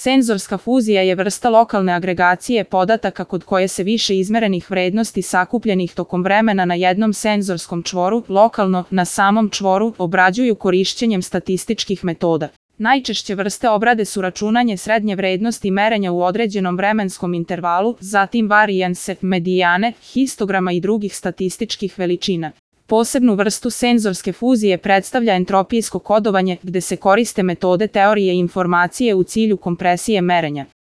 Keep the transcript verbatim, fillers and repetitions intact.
Senzorska fuzija je vrsta lokalne agregacije podataka kod koje se više izmerenih vrednosti sakupljenih tokom vremena na jednom senzorskom čvoru, lokalno, na samom čvoru, obrađuju korišćenjem statističkih metoda. Najčešće vrste obrade su računanje srednje vrednosti merenja u određenom vremenskom intervalu, zatim varijanse, medijane, histograma i drugih statističkih veličina. Posebnu vrstu senzorske fuzije predstavlja entropijsko kodovanje, gde se koriste metode teorije informacije u cilju kompresije merenja.